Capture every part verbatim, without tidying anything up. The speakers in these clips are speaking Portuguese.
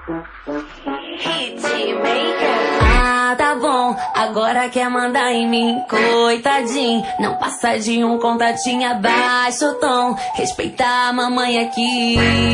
Ah, tá bom, agora quer mandar em mim, coitadinho. Não passa de um contatinho abaixo o tom. Respeita a mamãe aqui.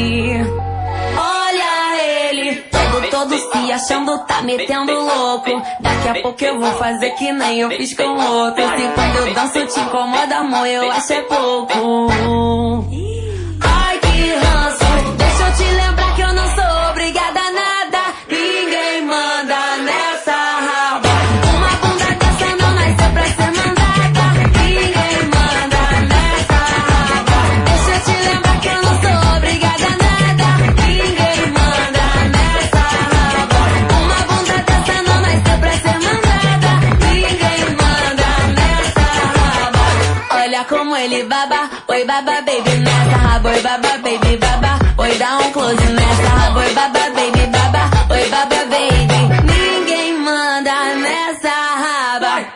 Olha ele, todo, todo se achando, tá metendo louco. Daqui a pouco eu vou fazer que nem eu fiz com outro. Se quando eu danço te incomoda, amor, eu acho é pouco. Ai, que ranço, deixa eu te lembrar que eu não sou obrigada a nada. Ninguém manda nessa raba. Uma bunda dessa não nasceu pra ser mandada. Ninguém manda nessa raba. Deixa eu te lembrar que eu não sou obrigada a nada. Ninguém manda nessa raba. Uma bunda dessa não nasceu pra ser mandada. Ninguém manda nessa raba. Olha como ele baba. Oi, baba, baby, nessa raba. Oi, baba, baby, baba. Oi, dá um close nessa raba. Oi, baba, baby, baba. Oi, baba, baby. Ninguém manda nessa raba.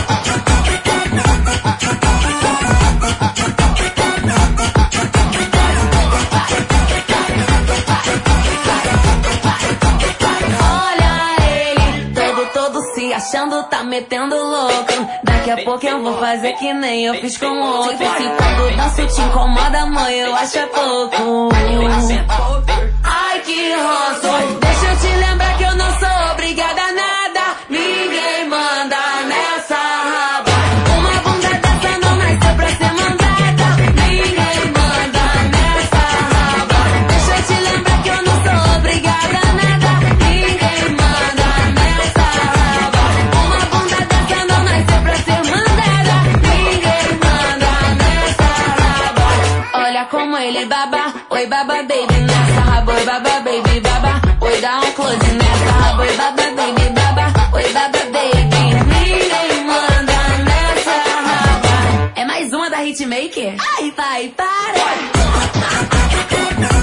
Olha ele, todo, todo se achando, tá metendo louco. Daqui a pouco eu vou fazer que nem eu fiz com outro. Se quando danço te incomoda, mãe, eu acho é pouco. Ai, que ranço, deixa eu te lembrar que eu não sou obrigada a nada. Ninguém manda nessa raba. Uma bunda dessa não nasceu pra ser mandada. Ninguém manda nessa raba. Deixa eu te lembrar que eu não sou obrigada a nada. Ninguém manda nessa raba. Uma bunda dessa não nasceu pra ser mandada. Ninguém manda nessa raba. Olha como ele baba. Oi, baba, baby, nessa raba. Oi, baba, baby, baba. Oi, dá um close nessa raba. Oi, baba, baby, baba. Oi, baba, baby. Ninguém manda nessa raba. É mais uma da Hitmaker? Ai, vai, para!